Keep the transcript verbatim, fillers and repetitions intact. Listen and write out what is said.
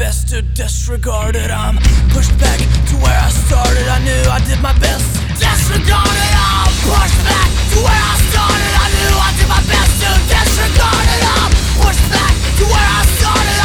best to disregard it. I'm pushed back to where I started. I knew I did my best. Disregard it. I'm pushed back to where I started. I knew I did my best to disregard it. I'm pushed back to where I started.